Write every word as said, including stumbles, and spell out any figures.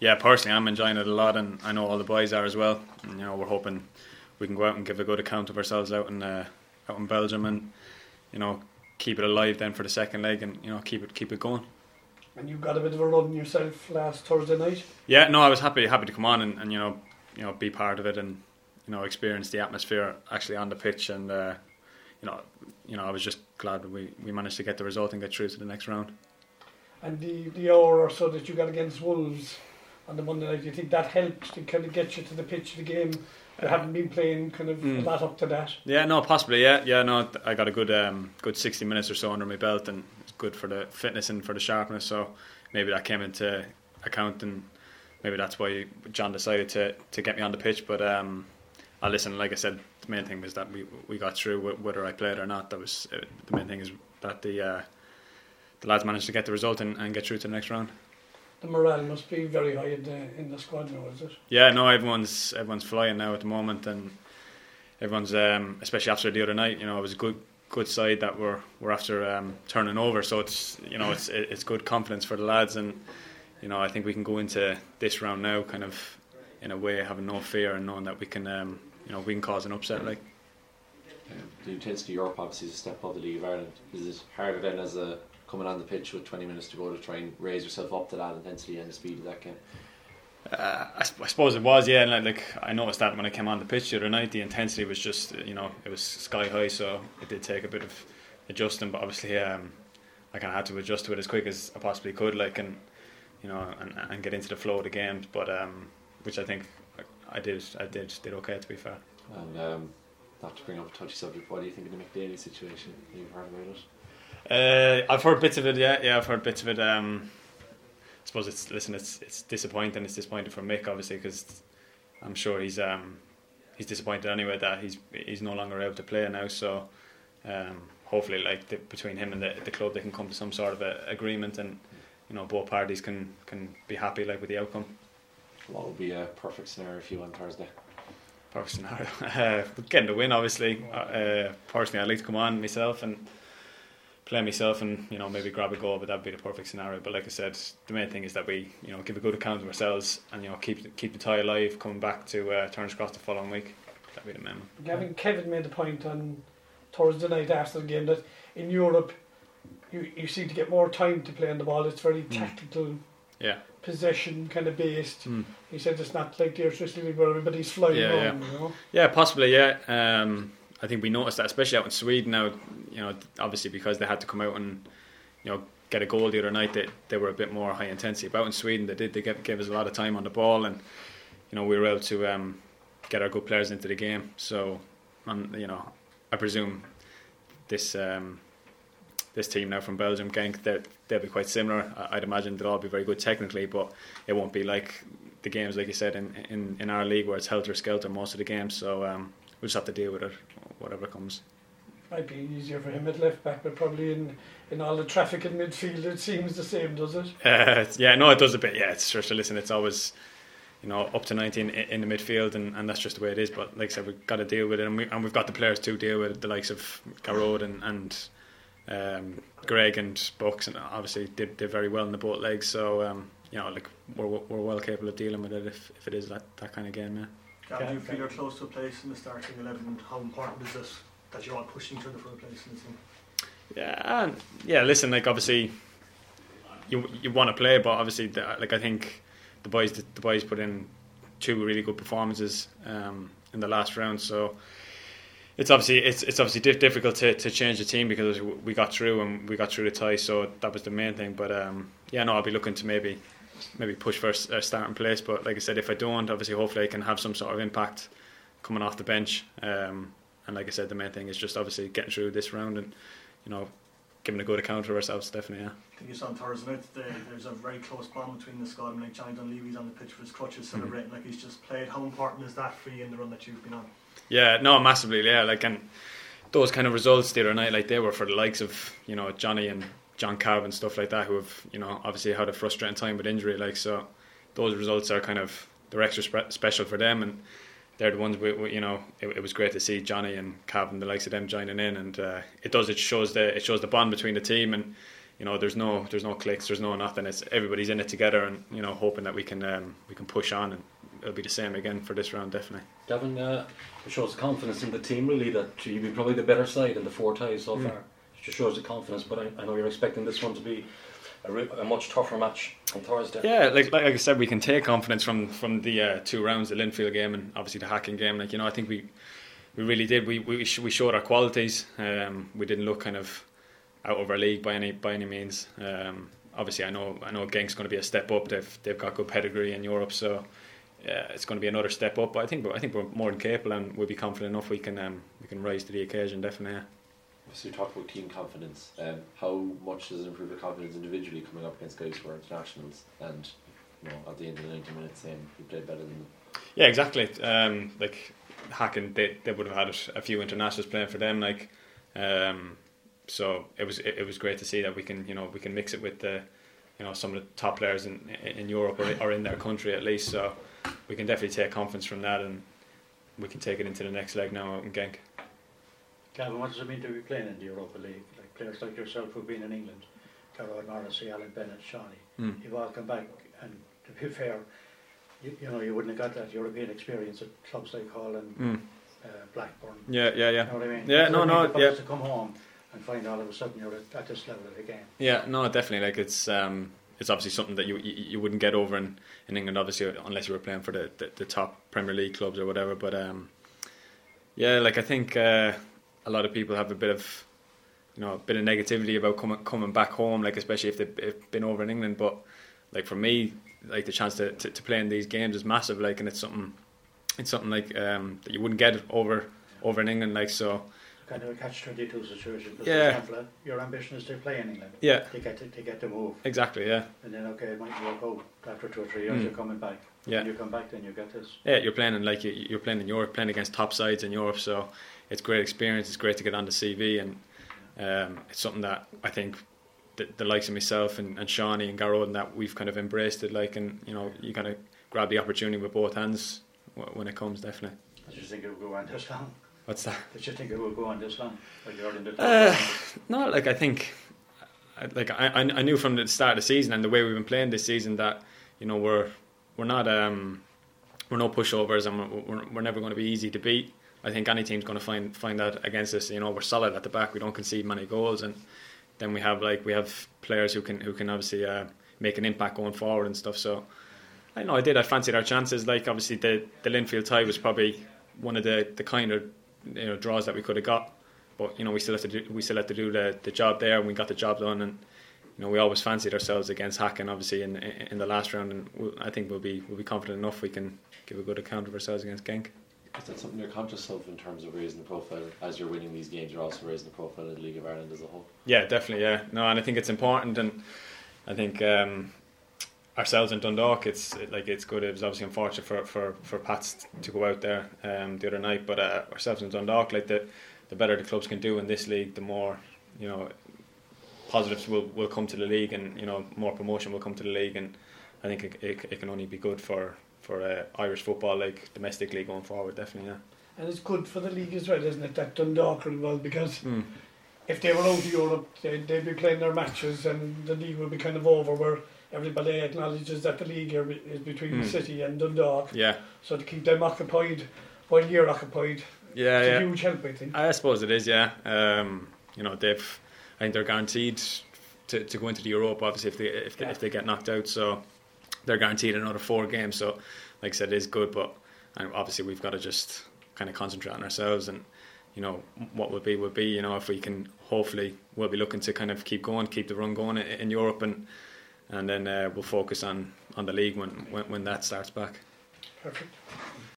yeah, personally, I'm enjoying it a lot, and I know all the boys are as well. And, you know, we're hoping we can go out and give a good account of ourselves out in uh, out in Belgium, and you know, keep it alive then for the second leg, and you know, keep it keep it going. And you got a bit of a run yourself last Thursday night. Yeah, no, I was happy happy to come on and, and you know you know be part of it, and you know experience the atmosphere actually on the pitch, and uh, you know you know I was just glad that we, we managed to get the result and get through to the next round. And the, the hour or so that you got against Wolves on the Monday night, do you think that helped to kind of get you to the pitch of the game? You haven't been playing kind of mm. a lot up to that. Yeah, no, possibly. Yeah, yeah, no, I got a good um, good sixty minutes or so under my belt, and it's good for the fitness and for the sharpness. So maybe that came into account, and maybe that's why John decided to, to get me on the pitch. But um, I listen. Like I said, the main thing was that we we got through whether I played or not. That was uh, the main thing is that the uh, the lads managed to get the result and, and get through to the next round. The morale must be very high in the in the squad now, is it? Yeah, no, everyone's everyone's flying now at the moment, and everyone's um, especially after the other night. You know, it was a good good side that we're we're after um, turning over, so it's you know it's it's good confidence for the lads, and you know I think we can go into this round now kind of in a way having no fear and knowing that we can um, you know we can cause an upset. Like um, the intensity of Europe obviously is a step above the League of Ireland. Is it harder then as a coming on the pitch with twenty minutes to go to try and raise yourself up to that intensity and the speed of that game? Uh, I, I suppose it was, yeah. And like, like I noticed that when I came on the pitch the other night, the intensity was just, you know, it was sky high. So it did take a bit of adjusting, but obviously, um, I kind of had to adjust to it as quick as I possibly could, like, and you know, and, and get into the flow of the games. But um, which I think I did, I did, did okay, to be fair. And um, not to bring up a touchy subject, what do you think of the McDaly situation? You've heard about it? Uh, I've heard bits of it. Yeah, yeah, I've heard bits of it. Um, I suppose it's listen, it's it's disappointing. It's disappointing for Mick, obviously, because I'm sure he's um, he's disappointed anyway that he's he's no longer able to play now. So um, hopefully, like the, between him and the, the club, they can come to some sort of a agreement, and you know both parties can, can be happy like with the outcome. What would be a perfect scenario for you on Thursday? Perfect scenario, uh, getting the win, obviously. Uh, personally, I'd like to come on myself and play myself, and you know maybe grab a goal, but that'd be the perfect scenario. But like I said, the main thing is that we you know give a good account of ourselves, and you know keep keep the tie alive coming back to uh, Turner's Cross the following week. That'd be the main. Gavin, Kevin made the point on Thursday night after the game that in Europe you you seem to get more time to play on the ball. It's very mm. tactical, yeah, possession kind of based. Mm. He said it's not like the Swiss League where everybody's flying yeah, around. Yeah. You know? Yeah, possibly. Yeah. Um, I think we noticed that, especially out in Sweden now, you know, obviously because they had to come out and, you know, get a goal the other night, they, they were a bit more high intensity. But out in Sweden, they did, they gave, gave us a lot of time on the ball, and, you know, we were able to um, get our good players into the game. So, um, you know, I presume this um, this team now from Belgium, Genk, they'll be quite similar. I'd imagine they'll all be very good technically, but it won't be like the games, like you said, in, in, in our league where it's helter-skelter most of the games. So um, we'll just have to deal with it, whatever comes. Might be easier for him at left back, but probably in, in all the traffic in midfield it seems the same, does it? Uh, yeah, no, it does a bit. Yeah, it's just listen. It's always, you know, up to nineteen in, in the midfield, and, and that's just the way it is. But like I said, we've got to deal with it, and, we, and we've got the players to deal with it. The likes of Garrod and and um, Greg and Bucks, and obviously did did very well in the both legs. So um, you know, like we're we're well capable of dealing with it if, if it is that, that kind of game. Yeah. Gav, do you feel you're close to a place in the starting eleven, and how important is it that you're all pushing each other for a place in the team? Yeah, and yeah. Listen, like obviously, you you want to play, but obviously, the, like I think the boys the, the boys put in two really good performances um, in the last round. So it's obviously it's it's obviously diff- difficult to, to change the team because we got through and we got through the tie. So that was the main thing. But um, yeah, no, I'll be looking to maybe. maybe push for a starting place, but like I said, if I don't, obviously hopefully I can have some sort of impact coming off the bench, um, and like I said, the main thing is just obviously getting through this round and you know giving a good account of ourselves, definitely. Yeah, I think you saw on Thursday night today, there's a very close bond between the squad, and like Johnny Dunleavy's on the pitch with his crutches celebrating mm-hmm. like he's just played. How important is that for you in the run that you've been on? Yeah, no, massively. Yeah, like, and those kind of results the other night, like they were for the likes of you know Johnny and John Carv and stuff like that, who have you know obviously had a frustrating time with injury, like so those results are kind of they're extra spe- special for them, and they're the ones we, we you know it, it was great to see Johnny and Cav and the likes of them joining in, and uh, it does it shows the it shows the bond between the team, and you know, there's no there's no clicks, there's no nothing. It's everybody's in it together, and you know, hoping that we can um, we can push on, and it'll be the same again for this round, definitely. Gavin, uh, it shows confidence in the team, really, that you'll be probably the better side in the four ties so mm. far. It just shows the confidence, but I, I know you're expecting this one to be a, re- a much tougher match on Thursday. Yeah, like like I said, we can take confidence from from the uh, two rounds, the Linfield game and obviously the Hacking game. Like, you know, I think we we really did. We we we showed our qualities. Um, we didn't look kind of out of our league by any by any means. Um, obviously, I know I know Genk's going to be a step up. They've they've got good pedigree in Europe, so yeah, it's going to be another step up. But I think I think we're more than capable, and we'll be confident enough we can um, we can rise to the occasion. Definitely. Yeah. So you talked about team confidence. Um, how much does it improve your confidence individually coming up against guys who are internationals, and you know, at the end of the ninety minutes saying you played better than them? Yeah, exactly. Um, like Hacking, they they would have had a few internationals playing for them. Like, um, so it was it, it was great to see that we can you know we can mix it with the you know some of the top players in in Europe or, or in their country at least. So we can definitely take confidence from that, and we can take it into the next leg now out in Genk. Gavin, what does it mean to be playing in the Europa League? Like players like yourself who've been in England, Gerard Morrissey, Alan Bennett, Shawnee, mm. you've all come back, and to be fair, you, you know, you wouldn't have got that European experience at clubs like Hull and mm. uh, Blackburn. Yeah, yeah, yeah. You know what I mean? Yeah, no, no, no, yeah. To come home and find all of a sudden you're at, at this level of the game. Yeah, no, definitely. Like it's um, it's obviously something that you you, you wouldn't get over in, in England, obviously, unless you were playing for the, the, the top Premier League clubs or whatever. But um, yeah, like I think. Uh, A lot of people have a bit of, you know, a bit of negativity about coming coming back home, like especially if they've, they've been over in England. But like for me, like the chance to, to, to play in these games is massive. Like, and it's something, it's something like um, that you wouldn't get over over in England. Like so. Kind of a catch twenty two situation. Because yeah. For example, your ambition is to play in England. Yeah. To get to, to get the move. Exactly. Yeah. And then okay, it might work out after two or three years. Mm. You're coming back. Yeah. When you come back, then you get this. Yeah, you're playing in like you, you're playing in Europe, playing against top sides in Europe. So. It's great experience. It's great to get on the C V, and um, it's something that I think the, the likes of myself and, and Shawnee and Garrod and that we've kind of embraced it. Like, and you know, you kind of grab the opportunity with both hands when it comes. Definitely. Did you think it would go on this long? What's that? Did you think it would go on this long? Like you're in the uh, no, like I think, like I I knew from the start of the season and the way we've been playing this season that you know we're we're not um we're no pushovers, and we're we're, we're never going to be easy to beat. I think any team's going to find find that against us. You know, we're solid at the back. We don't concede many goals, and then we have like we have players who can who can obviously uh, make an impact going forward and stuff. So I know I did. I fancied our chances. Like obviously the the Linfield tie was probably one of the the kind of you know draws that we could have got, but you know we still have to do we still have to do the the job there, and we got the job done. And you know we always fancied ourselves against Hacking, obviously in in, in the last round, and we'll, I think we'll be we'll be confident enough we can give a good account of ourselves against Genk. Is that something you're conscious of in terms of raising the profile? As you're winning these games, you're also raising the profile of the League of Ireland as a whole. Yeah, definitely. Yeah, no, and I think it's important, and I think um, ourselves in Dundalk, it's it, like it's good. It was obviously unfortunate for for, for Pats to go out there um, the other night, but uh, ourselves in Dundalk, like the the better the clubs can do in this league, the more you know positives will, will come to the league, and you know more promotion will come to the league, and I think it, it, it can only be good for. for uh, Irish football, like domestically going forward, definitely, yeah. And it's good for the league as well, isn't it, that Dundalk are involved, because mm. if they were out of Europe, they'd, they'd be playing their matches and the league would be kind of over, where everybody acknowledges that the league are, is between mm. the city and Dundalk. Yeah. So to keep them occupied while you're occupied, yeah, it's yeah. a huge help, I think. I suppose it is, yeah. Um, you know, they've, I think they're guaranteed to, to go into the Europa, obviously, if they if they, yeah. if they get knocked out, so they're guaranteed another four games, so like I said, it is good, but obviously we've got to just kind of concentrate on ourselves, and you know what will be will be. You know, if we can, hopefully we'll be looking to kind of keep going, keep the run going in, in Europe, and and then uh, we'll focus on, on the league when, when when that starts back. Perfect.